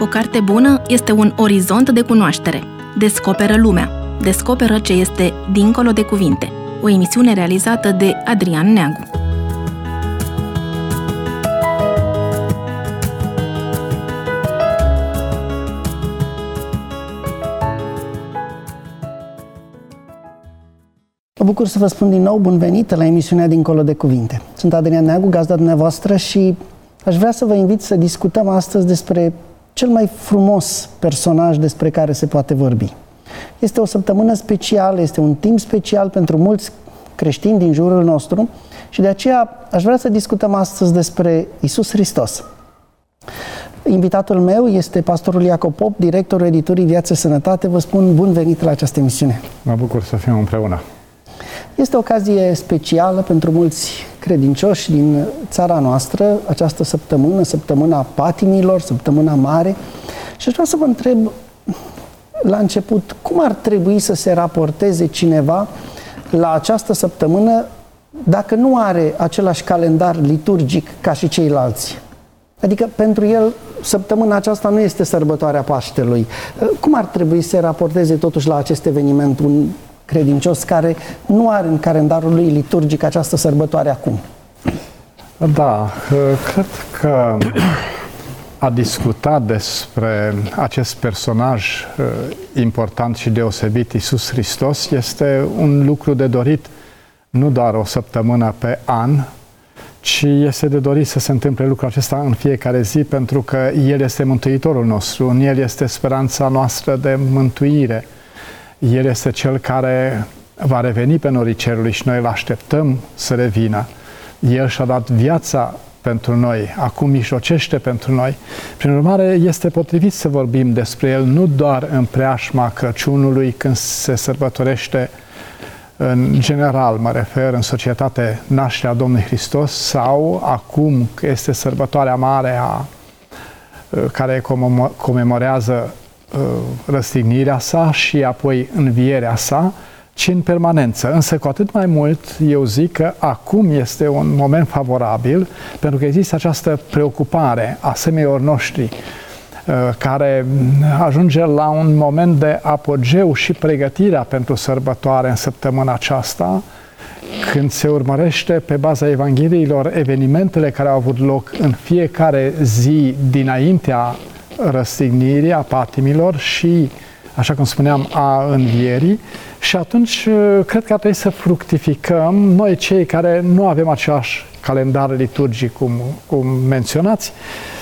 O carte bună este un orizont de cunoaștere. Descoperă lumea. Descoperă ce este dincolo de cuvinte. O emisiune realizată de Adrian Neagu. Mă bucur să vă spun din nou bun venit la emisiunea Dincolo de Cuvinte. Sunt Adrian Neagu, gazda dumneavoastră, și aș vrea să vă invit să discutăm astăzi despre cel mai frumos personaj despre care se poate vorbi. Este o săptămână specială, este un timp special pentru mulți creștini din jurul nostru și de aceea aș vrea să discutăm astăzi despre Iisus Hristos. Invitatul meu este pastorul Iacob Pop, directorul editurii Viață Sănătate. Vă spun bun venit la această emisiune. Mă bucur să fim împreună. Este o ocazie specială pentru mulți credincioși din țara noastră, această săptămână, săptămâna patimilor, săptămâna mare. Și aș vrea să vă întreb la început, cum ar trebui să se raporteze cineva la această săptămână dacă nu are același calendar liturgic ca și ceilalți? Adică pentru el săptămâna aceasta nu este sărbătoarea Paștelui. Cum ar trebui să se raporteze totuși la acest eveniment un credincios care nu are în calendarul lui liturgic această sărbătoare acum? Da, cred că a discuta despre acest personaj important și deosebit, Iisus Hristos, este un lucru de dorit nu doar o săptămână pe an, ci este de dorit să se întâmple lucrul acesta în fiecare zi, pentru că El este Mântuitorul nostru, în El este speranța noastră de mântuire. El este Cel care va reveni pe norii cerului și noi îl așteptăm să revină. El și-a dat viața pentru noi, acum mijlocește pentru noi. Prin urmare, este potrivit să vorbim despre El nu doar în preajma Crăciunului, când se sărbătorește în general, mă refer, în societate, nașterea Domnului Hristos, sau acum că este sărbătoarea mare care comemorează răstignirea sa și apoi învierea sa, ci în permanență. Însă cu atât mai mult eu zic că acum este un moment favorabil, pentru că există această preocupare a semenilor noștri care ajunge la un moment de apogeu și pregătirea pentru sărbătoare în săptămâna aceasta, când se urmărește pe baza Evangheliilor evenimentele care au avut loc în fiecare zi dinaintea răstignirii, a patimilor și, așa cum spuneam, a învierii. Și atunci cred că ar trebui să fructificăm noi cei care nu avem același calendar liturgic cum menționați,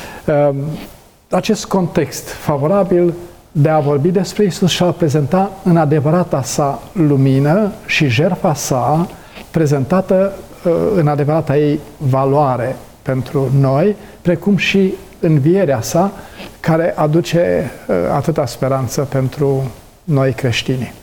acest context favorabil de a vorbi despre Iisus și a prezenta în adevărata sa lumină și jertfa sa prezentată în adevărata ei valoare pentru noi, precum și învierea sa, care aduce atâta speranță pentru noi creștini.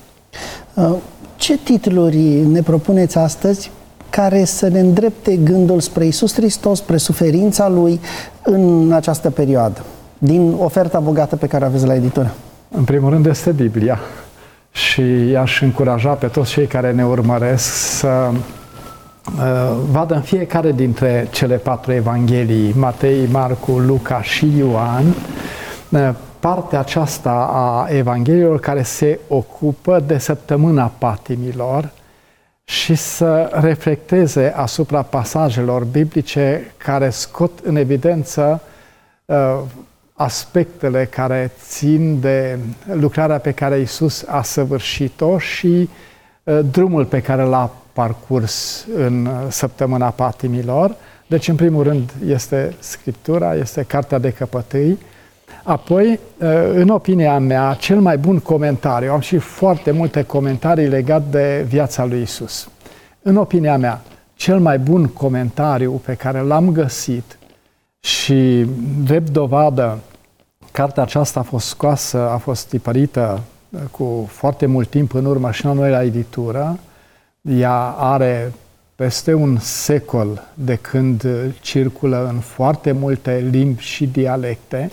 Ce titluri ne propuneți astăzi care să ne îndrepte gândul spre Iisus Hristos, spre suferința Lui în această perioadă, din oferta bogată pe care aveți la editură? În primul rând este Biblia și i-aș încuraja pe toți cei care ne urmăresc să vadă în fiecare dintre cele 4 evanghelii, Matei, Marcu, Luca și Ioan, partea aceasta a evangheliilor care se ocupă de săptămâna patimilor și să reflecteze asupra pasajelor biblice care scot în evidență aspectele care țin de lucrarea pe care Iisus a săvârșit-o și drumul pe care l-a parcurs în săptămâna patimilor. Deci, în primul rând, este Scriptura, este Cartea de Căpătâi. Apoi, în opinia mea, cel mai bun comentariu, am și foarte multe comentarii legate de viața lui Iisus. În opinia mea, cel mai bun comentariu pe care l-am găsit și drept dovadă, cartea aceasta a fost scoasă, a fost tipărită cu foarte mult timp în urmă și la noi la editură. Ea are peste un secol de când circulă în foarte multe limbi și dialecte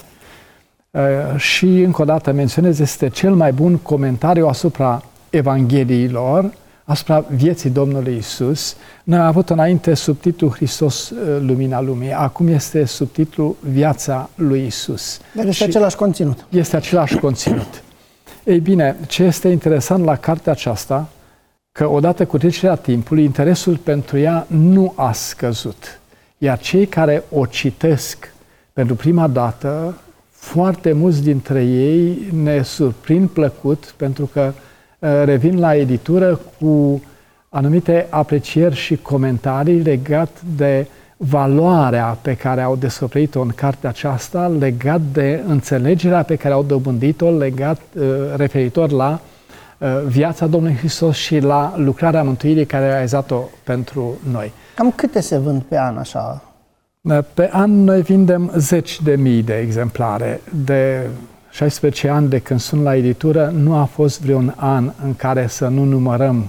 și, încă o dată menționez, este cel mai bun comentariu asupra Evangheliilor asupra vieții Domnului Isus. Noi am avut înainte subtitlul Hristos, lumina lumii. Acum este subtitlul Viața lui Isus. Dar este același conținut. Este același conținut. Ei bine, ce este interesant la cartea aceasta, că odată cu trecerea timpului, interesul pentru ea nu a scăzut. Iar cei care o citesc pentru prima dată, foarte mulți dintre ei ne surprind plăcut, pentru că revin la editură cu anumite aprecieri și comentarii legat de valoarea pe care au descoperit-o în cartea aceasta, legat de înțelegerea pe care au dobândit-o, referitor la viața Domnului Hristos și la lucrarea mântuirii care a realizat-o pentru noi. Cam câte se vând pe an așa? Pe an noi vindem 10.000 de exemplare. De 16 ani de când sunt la editură, nu a fost vreun an în care să nu numărăm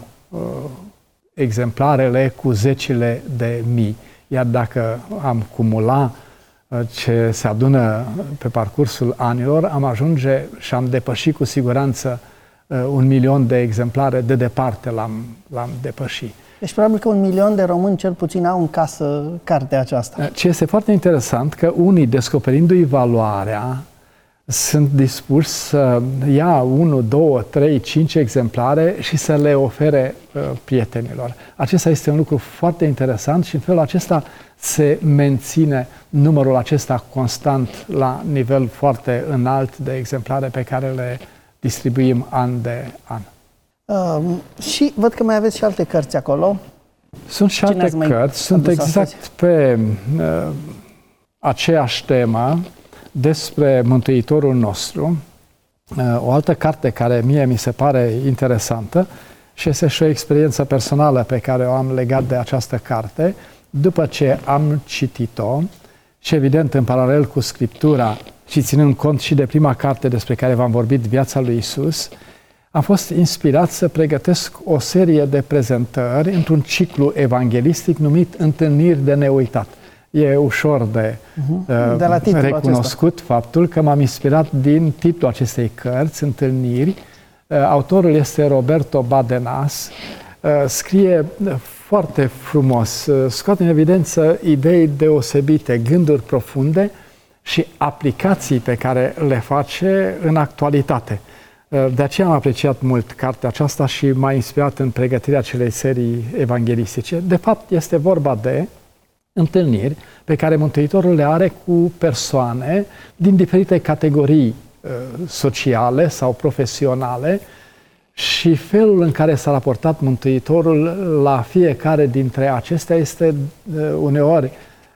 exemplarele cu zecile de mii. Iar dacă am cumula ce se adună pe parcursul anilor, am ajunge și am depășit cu siguranță 1.000.000 de exemplare, de departe l-am depășit. Deci probabil că 1.000.000 de români cel puțin au în casă cartea aceasta. Ce este foarte interesant, că unii, descoperindu-i valoarea, sunt dispuși să ia 1, 2, 3, 5 exemplare și să le ofere prietenilor. Acesta este un lucru foarte interesant și în felul acesta se menține numărul acesta constant la nivel foarte înalt de exemplare pe care le distribuim an de an. Și văd că mai aveți și alte cărți acolo. Sunt și alte cărți, sunt exact pe aceeași temă despre Mântuitorul nostru. O altă carte care mie mi se pare interesantă și este și o experiență personală pe care o am legat de această carte. După ce am citit-o și evident în paralel cu Scriptura și ținând cont și de prima carte despre care v-am vorbit, Viața lui Isus, am fost inspirat să pregătesc o serie de prezentări într-un ciclu evanghelistic numit Întâlniri de neuitat. E ușor de recunoscut faptul că m-am inspirat din titlul acestei cărți, Întâlniri. Autorul este Roberto Badenas. Scrie foarte frumos, scoate în evidență idei deosebite, gânduri profunde și aplicații pe care le face în actualitate. De aceea am apreciat mult cartea aceasta și m-a inspirat în pregătirea acelei serii evanghelistice. De fapt, este vorba de întâlniri pe care Mântuitorul le are cu persoane din diferite categorii sociale sau profesionale și felul în care s-a raportat Mântuitorul la fiecare dintre acestea este uneori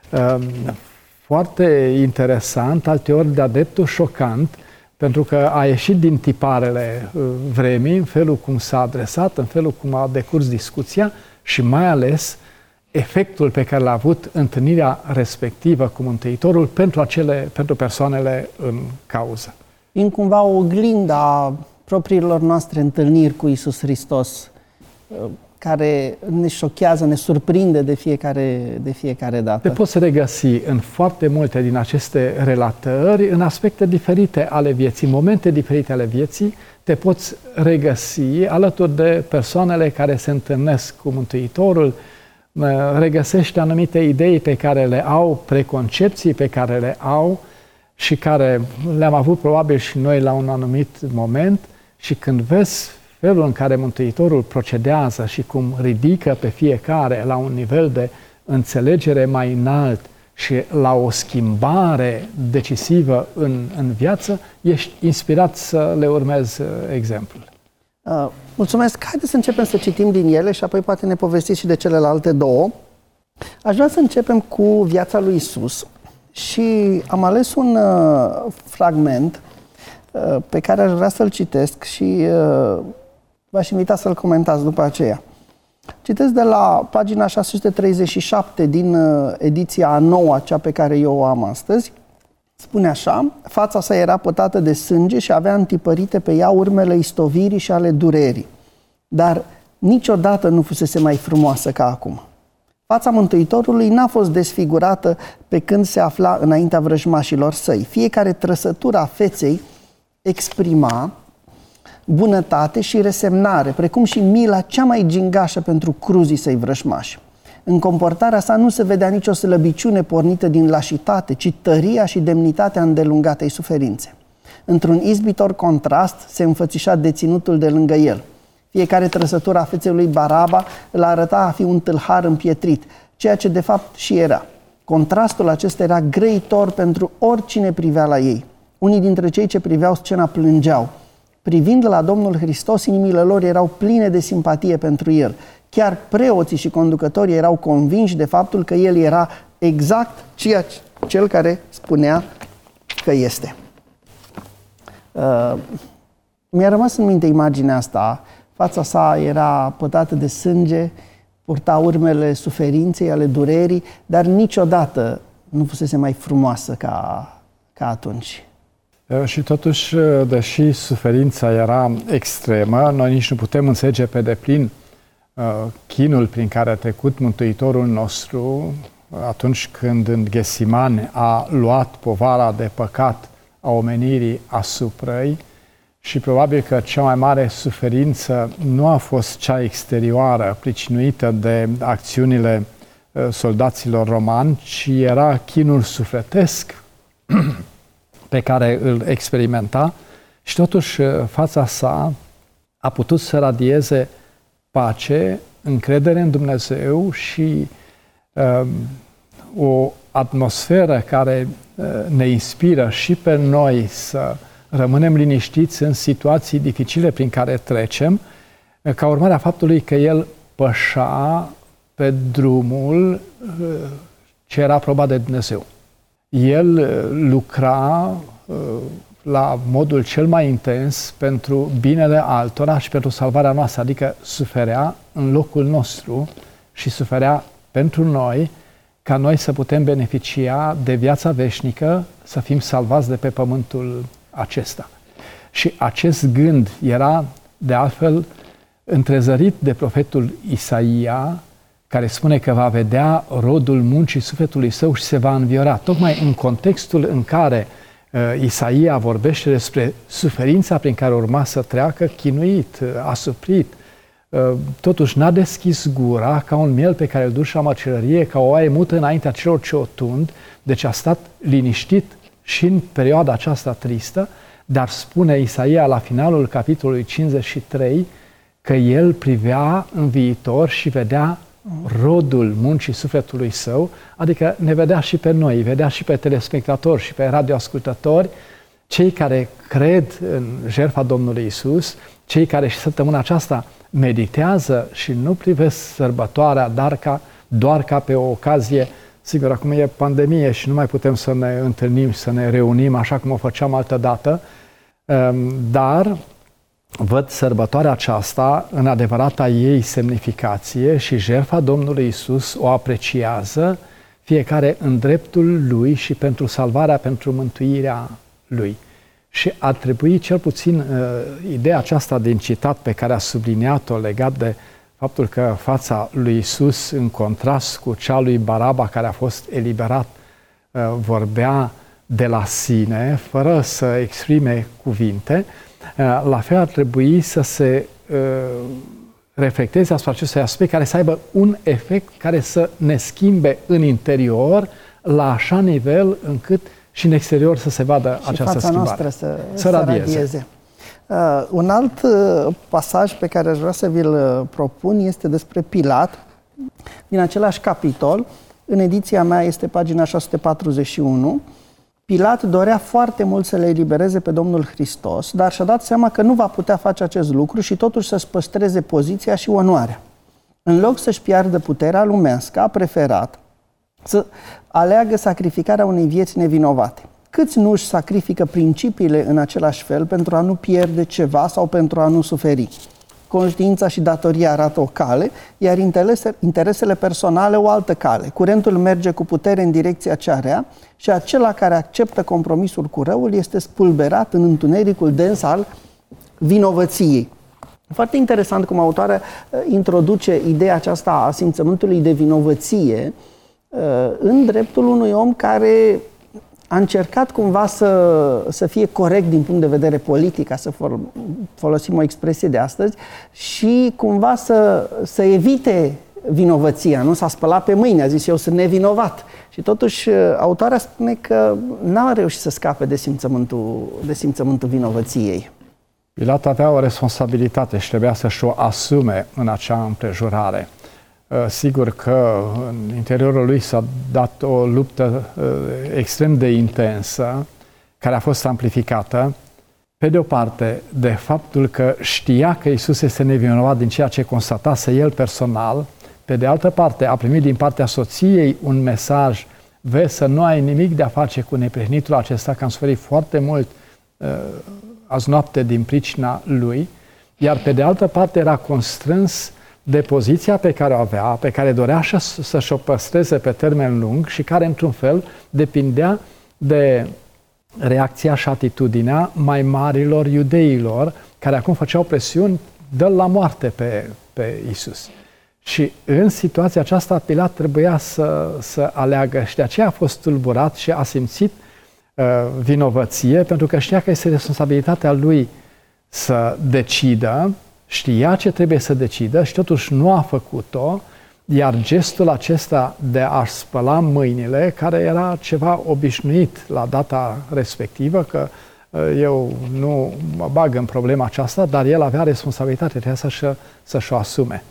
foarte interesant, alteori de-a dreptul șocant, pentru că a ieșit din tiparele vremii, în felul cum s-a adresat, în felul cum a decurs discuția și mai ales efectul pe care l-a avut întâlnirea respectivă cu Mântuitorul pentru persoanele în cauză. În cumva o oglindă a propriilor noastre întâlniri cu Iisus Hristos, care ne șochează, ne surprinde de fiecare dată. Te poți regăsi în foarte multe din aceste relatări, în aspecte diferite ale vieții, momente diferite ale vieții, te poți regăsi alături de persoanele care se întâlnesc cu Mântuitorul, regăsești anumite idei pe care le au, preconcepții pe care le au și care le-am avut probabil și noi la un anumit moment și când vezi felul în care Mântuitorul procedează și cum ridică pe fiecare la un nivel de înțelegere mai înalt și la o schimbare decisivă în viață, ești inspirat să le urmezi exemplul. Mulțumesc! Haideți să începem să citim din ele și apoi poate ne povestiți și de celelalte două. Aș vrea să începem cu viața lui Isus și am ales un fragment pe care aș vrea să-l citesc și v-aș invita să-l comentați după aceea. Citesc de la pagina 637 din ediția a noua, cea pe care eu o am astăzi. Spune așa: fața sa era pătată de sânge și avea întipărite pe ea urmele istovirii și ale durerii. Dar niciodată nu fusese mai frumoasă ca acum. Fața Mântuitorului n-a fost desfigurată pe când se afla înaintea vrăjmașilor săi. Fiecare trăsătură a feței exprima bunătate și resemnare, precum și mila cea mai gingașă pentru cruzii săi vrășmași. În comportarea sa nu se vedea nicio slăbiciune pornită din lașitate, ci tăria și demnitatea îndelungatei suferințe. Într-un izbitor contrast se înfățișa deținutul de lângă el. Fiecare trăsătură a feței lui Baraba îl arăta a fi un tâlhar împietrit, ceea ce de fapt și era. Contrastul acesta era grăitor pentru oricine privea la ei. Unii dintre cei ce priveau scena plângeau. Privind la Domnul Hristos, inimile lor erau pline de simpatie pentru El. Chiar preoții și conducătorii erau convinși de faptul că El era exact cel care spunea că este. Mi-a rămas în minte imaginea asta. Fața sa era pătată de sânge, purta urmele suferinței, ale durerii, dar niciodată nu fusese mai frumoasă ca atunci. Și totuși, deși suferința era extremă, noi nici nu putem înțelege pe deplin chinul prin care a trecut Mântuitorul nostru atunci când în Ghesimani a luat povara de păcat a omenirii asupra ei. Și probabil că cea mai mare suferință nu a fost cea exterioară, pricinuită de acțiunile soldaților romani, ci era chinul sufletesc pe care îl experimenta și totuși fața sa a putut să radieze pace, încredere în Dumnezeu și o atmosferă care ne inspiră și pe noi să rămânem liniștiți în situații dificile prin care trecem, ca urmare a faptului că el pășa pe drumul ce era aprobat de Dumnezeu. El lucra la modul cel mai intens pentru binele altora și pentru salvarea noastră, adică suferea în locul nostru și suferea pentru noi, ca noi să putem beneficia de viața veșnică, să fim salvați de pe pământul acesta. Și acest gând era, de altfel, întrezărit de profetul Isaia, care spune că va vedea rodul muncii sufletului său și se va înviora. Tocmai în contextul în care Isaia vorbește despre suferința prin care urma să treacă, chinuit, asuprit, totuși n-a deschis gura ca un miel pe care îl duci la măcelărie, ca o oaie mută înaintea celor ce o tund, deci a stat liniștit și în perioada aceasta tristă, dar spune Isaia la finalul capitolului 53 că el privea în viitor și vedea rodul muncii sufletului său, adică ne vedea și pe noi, vedea și pe telespectatori și pe radioascultători, cei care cred în jertfa Domnului Iisus, cei care și săptămâna aceasta meditează și nu privesc sărbătoarea doar ca pe o ocazie. Sigur, acum e pandemie și nu mai putem să ne întâlnim și să ne reunim așa cum o făceam altădată, dar văd sărbătoarea aceasta în adevărata ei semnificație și jertfa Domnului Iisus o apreciază fiecare în dreptul lui și pentru salvarea, pentru mântuirea lui. Și ar trebui cel puțin ideea aceasta din citat pe care a subliniat-o legat de faptul că fața lui Iisus, în contrast cu cea lui Baraba care a fost eliberat, vorbea de la sine, fără să exprime cuvinte, la fel ar trebui să se reflecteze asupra acestui aspect care să aibă un efect care să ne schimbe în interior la așa nivel încât și în exterior să se vadă și această schimbare. Să radieze. Un alt pasaj pe care aș vrea să vi-l propun este despre Pilat, din același capitol. În ediția mea este pagina 641. Pilat dorea foarte mult să le elibereze pe Domnul Hristos, dar și-a dat seama că nu va putea face acest lucru și totuși să-și păstreze poziția și onoarea. În loc să-și piardă puterea lumească, a preferat să aleagă sacrificarea unei vieți nevinovate. Câți nu își sacrifică principiile în același fel pentru a nu pierde ceva sau pentru a nu suferi? Conștiința și datoria arată o cale, iar interesele personale o altă cale. Curentul merge cu putere în direcția cea rea și acela care acceptă compromisul cu răul este spulberat în întunericul dens al vinovăției. Foarte interesant cum autoarea introduce ideea aceasta a simțământului de vinovăție în dreptul unui om care a încercat cumva să fie corect din punct de vedere politic, ca să folosim o expresie de astăzi, și cumva să evite vinovăția, nu? S-a spălat pe mâini, a zis eu sunt nevinovat. Și totuși autoarea spune că n-a reușit să scape de simțământul vinovăției. Pilat avea o responsabilitate și trebuia să-și o asume în acea împrejurare. Sigur că în interiorul lui s-a dat o luptă extrem de intensă, care a fost amplificată, pe de o parte, de faptul că știa că Iisus este nevinovat din ceea ce constatase el personal, pe de altă parte, a primit din partea soției un mesaj: vezi să nu ai nimic de a face cu neprihănitul acesta, că am suferit foarte mult azi noapte din pricina lui, iar pe de altă parte era constrâns de poziția pe care o avea, pe care dorea să-și o păstreze pe termen lung și care, într-un fel, depindea de reacția și atitudinea mai marilor iudeilor, care acum făceau presiuni, dă-l la moarte pe Iisus. Și în situația aceasta Pilat trebuia să aleagă și de aceea a fost tulburat și a simțit vinovăție, pentru că știa că este responsabilitatea lui să decidă, știa ce trebuie să decidă și totuși nu a făcut-o, iar gestul acesta de a-și spăla mâinile, care era ceva obișnuit la data respectivă, că eu nu mă bag în problema aceasta, dar el avea responsabilitatea să-și o asume.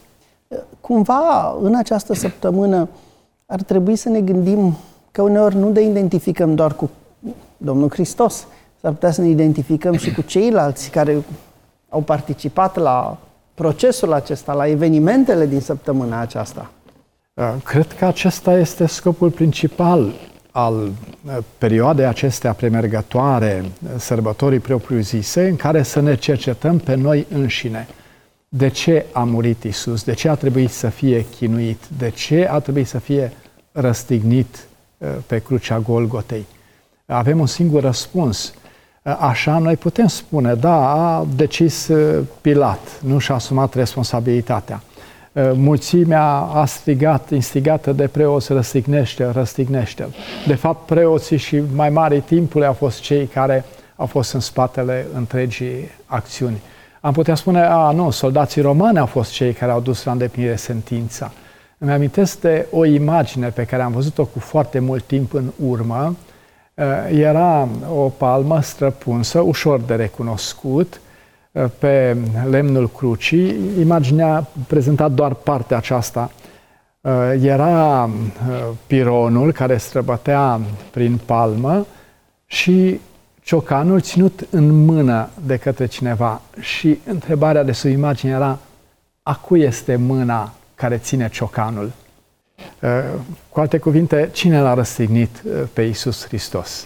Cumva, în această săptămână, ar trebui să ne gândim că uneori nu ne identificăm doar cu Domnul Hristos, s-ar putea să ne identificăm și cu ceilalți care au participat la procesul acesta, la evenimentele din săptămâna aceasta. Cred că acesta este scopul principal al perioadei acestea premergătoare, sărbătorii propriu-zise, în care să ne cercetăm pe noi înșine. De ce a murit Iisus? De ce a trebuit să fie chinuit? De ce a trebuit să fie răstignit pe crucea Golgotei? Avem un singur răspuns. Așa noi putem spune, da, a decis Pilat, nu și-a asumat responsabilitatea. Mulțimea a strigat, instigată de preoți, răstignește-l. De fapt, preoții și mai mari timpului au fost cei care au fost în spatele întregii acțiuni. Am putea spune, nu, soldații romani au fost cei care au dus la îndeplinire sentința. Îmi amintesc de o imagine pe care am văzut-o cu foarte mult timp în urmă. Era o palmă străpunsă, ușor de recunoscut, pe lemnul crucii. Imaginea prezenta doar partea aceasta. Era pironul care străbătea prin palmă și ciocanul ținut în mână de către cineva. Și întrebarea de sub imagine era: a cui este mâna care ține ciocanul? Cu alte cuvinte, cine l-a răstignit pe Iisus Hristos?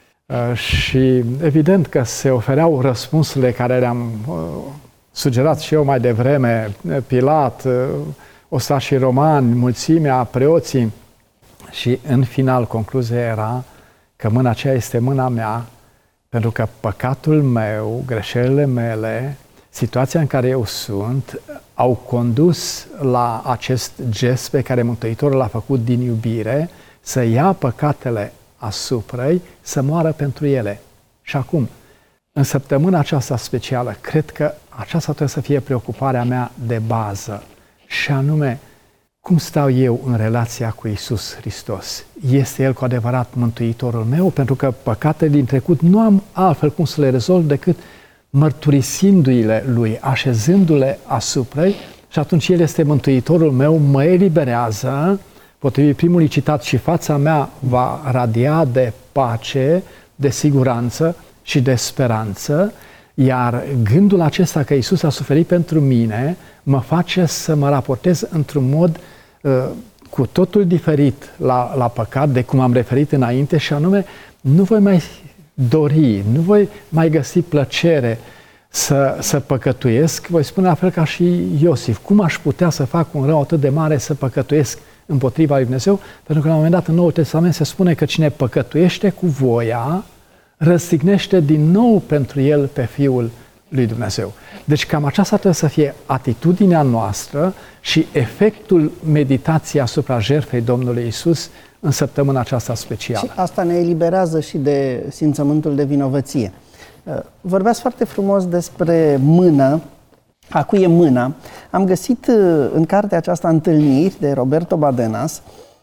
Și evident că se ofereau răspunsurile care le-am sugerat și eu mai devreme: Pilat, ostașii romani, mulțimea, preoții. Și în final concluzia era că mâna aceea este mâna mea, pentru că păcatul meu, greșelile mele, situația în care eu sunt, au condus la acest gest pe care Mântuitorul l-a făcut din iubire, să ia păcatele asupra-i, să moară pentru ele. Și acum, în săptămâna aceasta specială, cred că aceasta trebuie să fie preocuparea mea de bază, și anume, cum stau eu în relația cu Iisus Hristos? Este El cu adevărat Mântuitorul meu? Pentru că păcatele din trecut nu am altfel cum să le rezolv decât mărturisindu-le Lui, așezându-le asupra-i, și atunci El este Mântuitorul meu, mă eliberează, potrivit primului citat, și fața mea va radia de pace, de siguranță și de speranță, iar gândul acesta că Iisus a suferit pentru mine mă face să mă raportez într-un mod cu totul diferit la păcat, de cum am referit înainte, și anume, nu voi mai dori, nu voi mai găsi plăcere să păcătuiesc. Voi spune la fel ca și Iosif: cum aș putea să fac un rău atât de mare, să păcătuiesc împotriva lui Dumnezeu? Pentru că la un moment dat în Noul Testament se spune că cine păcătuiește cu voia, răstignește din nou pentru el pe Fiul lui Dumnezeu. Deci cam aceasta trebuie să fie atitudinea noastră și efectul meditației asupra jertfei Domnului Iisus în săptămâna aceasta specială. Și asta ne eliberează și de simțământul de vinovăție. Vorbeați foarte frumos despre mână, a cui e mâna. Am găsit în cartea aceasta Întâlniri de Roberto Badenas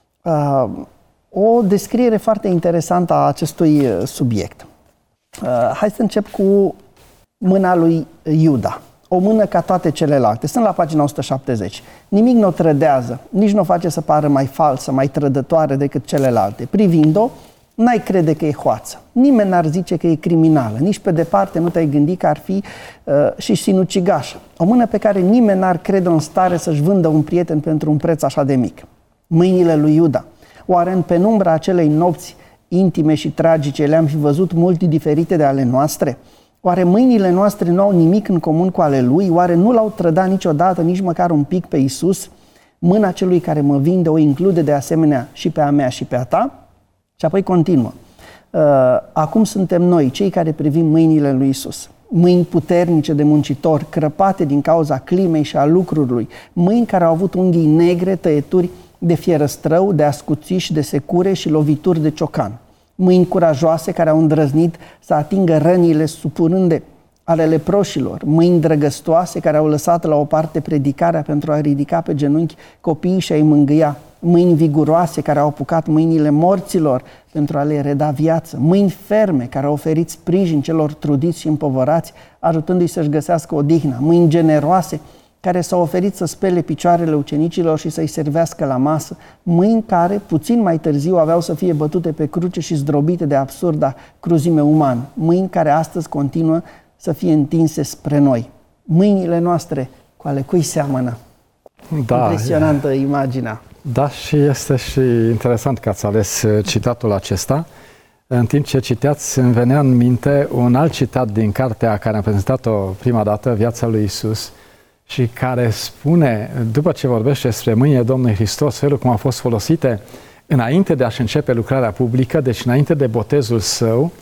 o descriere foarte interesantă a acestui subiect. Hai să încep cu mâna lui Iuda. O mână ca toate celelalte. Sunt la pagina 170. Nimic nu o trădează, nici nu o face să pară mai falsă, mai trădătoare decât celelalte. Privind-o, n-ai crede că e hoață. Nimeni n-ar zice că e criminală. Nici pe departe nu te-ai gândit că ar fi și sinucigașă. O mână pe care nimeni n-ar crede în stare să-și vândă un prieten pentru un preț așa de mic. Mâinile lui Iuda. Oare în penumbra acelei nopți intime și tragice le-am fi văzut multe diferite de ale noastre? Oare mâinile noastre nu au nimic în comun cu ale lui? Oare nu l-au trădat niciodată, nici măcar un pic pe Iisus? Mâna celui care mă vinde o include de asemenea și pe a mea și pe a ta? Și apoi continuă. Acum suntem noi, cei care privim mâinile lui Iisus. Mâini puternice de muncitor, crăpate din cauza climei și a lucrului. Mâini care au avut unghii negre, tăieturi de fierăstrău, de ascuțiș, de secure și lovituri de ciocan. Mâini curajoase care au îndrăznit să atingă rănile supunânde ale leproșilor. Mâini drăgăstoase care au lăsat la o parte predicarea pentru a ridica pe genunchi copiii și a-i mângâia. Mâini viguroase care au apucat mâinile morților pentru a le reda viață. Mâini ferme care au oferit sprijin celor trudiți și împovărați, ajutându-i să-și găsească odihna. Mâini generoase care s-au oferit să spele picioarele ucenicilor și să-i servească la masă. Mâini care, puțin mai târziu, aveau să fie bătute pe cruce și zdrobite de absurda cruzime umană. Mâini care astăzi continuă să fie întinse spre noi. Mâinile noastre, cu ale cui seamănă? Da, impresionantă imaginea. Da, și este și interesant că ați ales citatul acesta. În timp ce citeați, îmi venea în minte un alt citat din cartea care am prezentat-o prima dată, Viața lui Iisus, și care spune, după ce vorbește despre mâinile Domnului Hristos, felul cum au fost folosite înainte de a-și începe lucrarea publică, deci înainte de botezul său,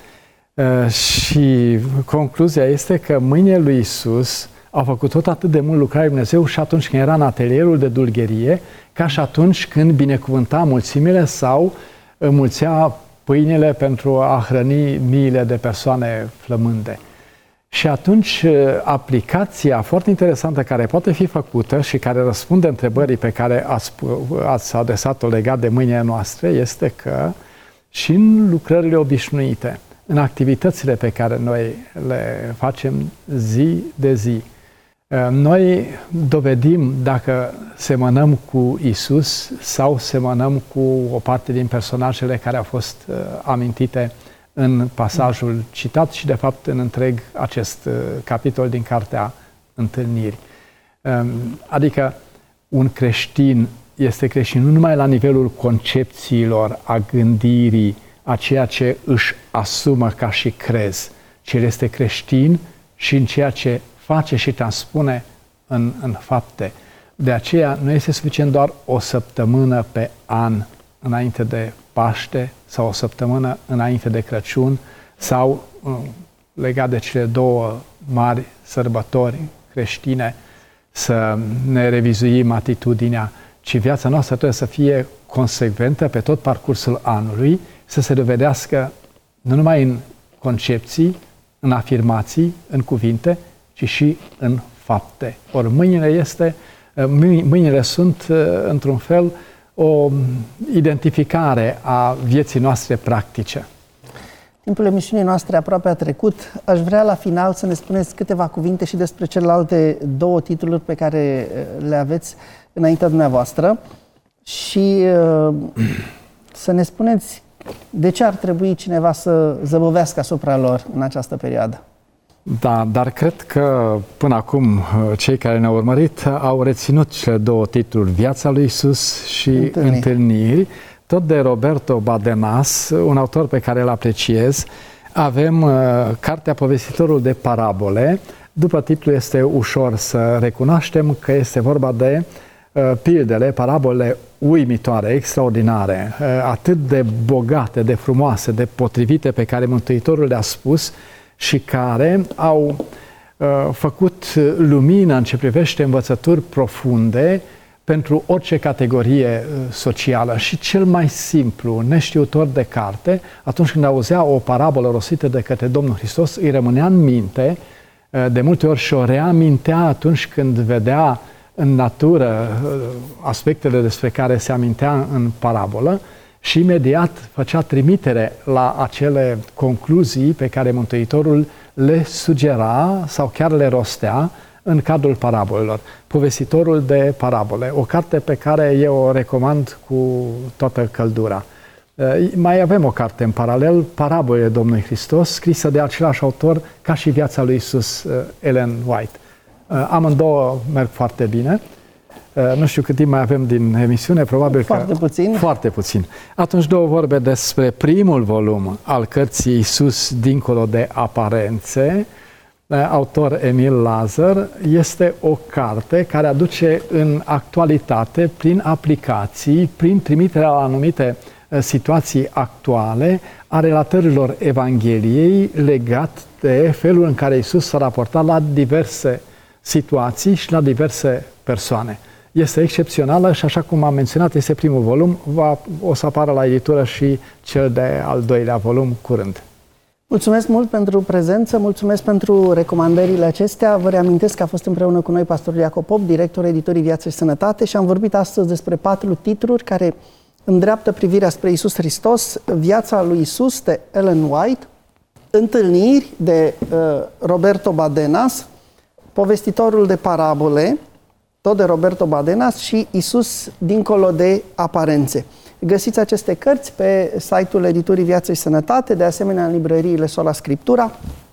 și concluzia este că mâinile lui Iisus au făcut tot atât de mult lucrarea lui Dumnezeu și atunci când era în atelierul de dulgherie, ca și atunci când binecuvânta mulțimile sau înmulțea pâinile pentru a hrăni miile de persoane flămânde. Și atunci aplicația foarte interesantă care poate fi făcută și care răspunde întrebării pe care ați adresat-o legat de mâinile noastre este că și în lucrările obișnuite, în activitățile pe care noi le facem zi de zi, noi dovedim dacă semănăm cu Isus sau semănăm cu o parte din personajele care au fost amintite în pasajul citat și, de fapt, în întreg acest capitol din Cartea Întâlniri. Adică un creștin este creștin nu numai la nivelul concepțiilor, a gândirii, a ceea ce își asumă ca și crez, ci el este creștin și în ceea ce face și transpune în fapte. De aceea nu este suficient doar o săptămână pe an înainte de Paște sau o săptămână înainte de Crăciun sau legat de cele două mari sărbători creștine să ne revizuim atitudinea, ci viața noastră trebuie să fie consecventă pe tot parcursul anului, să se dovedească nu numai în concepții, în afirmații, în cuvinte, ci și în fapte. Ori mâinile sunt, într-un fel, o identificare a vieții noastre practice. Timpul emisiunii noastre aproape a trecut. Aș vrea la final să ne spuneți câteva cuvinte și despre celelalte două titluri pe care le aveți înaintea dumneavoastră și să ne spuneți de ce ar trebui cineva să zăbovească asupra lor în această perioadă. Da, dar cred că până acum cei care ne-au urmărit au reținut cele două titluri, Viața lui Iisus și Întâlniri, tot de Roberto Badenas, un autor pe care îl apreciez. Avem cartea Povestitorul de parabole. După titlu este ușor să recunoaștem că este vorba de pildele, parabolele uimitoare, extraordinare, atât de bogate, de frumoase, de potrivite pe care Mântuitorul le-a spus și care au făcut lumină în ce privește învățături profunde pentru orice categorie socială și cel mai simplu, neștiutor de carte, atunci când auzea o parabolă rostită de către Domnul Hristos, îi rămânea în minte, de multe ori și o reamintea atunci când vedea în natură aspectele despre care se amintea în parabolă și imediat făcea trimitere la acele concluzii pe care Mântuitorul le sugera sau chiar le rostea în cadrul parabolelor. Povestitorul de parabole, o carte pe care eu o recomand cu toată căldura. Mai avem o carte în paralel, Parabolele Domnului Hristos, scrisă de același autor ca și Viața lui Iisus, Ellen White. Amândouă merg foarte bine. Nu știu cât timp mai avem din emisiune, probabil foarte puțin. Foarte puțin. Atunci două vorbe despre primul volum al cărții Iisus dincolo de aparențe, autor Emil Lazar. Este o carte care aduce în actualitate, prin aplicații, prin trimiterea la anumite situații actuale a relatărilor Evangheliei legat de felul în care Iisus s-a raportat la diverse situații și la diverse persoane. Este excepțională și, așa cum am menționat, este primul volum, o să apară la editură și cel de al doilea volum curând. Mulțumesc mult pentru prezență, mulțumesc pentru recomandările acestea. Vă reamintesc că a fost împreună cu noi pastorul Iacob Pop, director editorii Viață și Sănătate, și am vorbit astăzi despre 4 titluri care îndreaptă privirea spre Iisus Hristos: Viața lui Iisus de Ellen White, Întâlniri de Roberto Badenas, Povestitorul de parabole, tot de Roberto Badenas, și Iisus dincolo de aparențe. Găsiți aceste cărți pe site-ul editurii Viață și Sănătate, de asemenea în librăriile Sola Scriptura,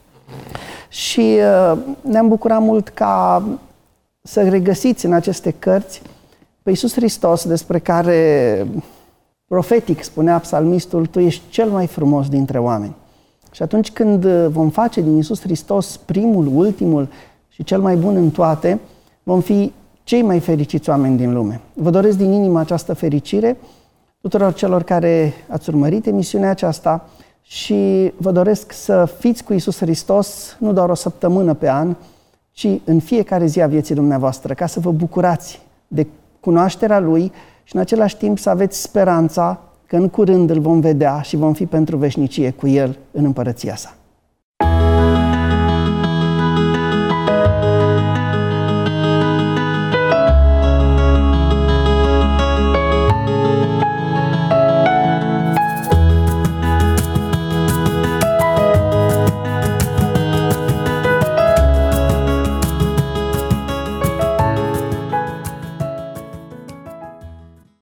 și ne-am bucurat mult ca să regăsiți în aceste cărți pe Iisus Hristos, despre care profetic spunea psalmistul: Tu ești cel mai frumos dintre oameni. Și atunci când vom face din Iisus Hristos primul, ultimul și cel mai bun în toate, vom fi cei mai fericiți oameni din lume. Vă doresc din inimă această fericire tuturor celor care ați urmărit emisiunea aceasta și vă doresc să fiți cu Iisus Hristos nu doar o săptămână pe an, ci în fiecare zi a vieții dumneavoastră, ca să vă bucurați de cunoașterea Lui și în același timp să aveți speranța că în curând îl vom vedea și vom fi pentru veșnicie cu El în împărăția Sa.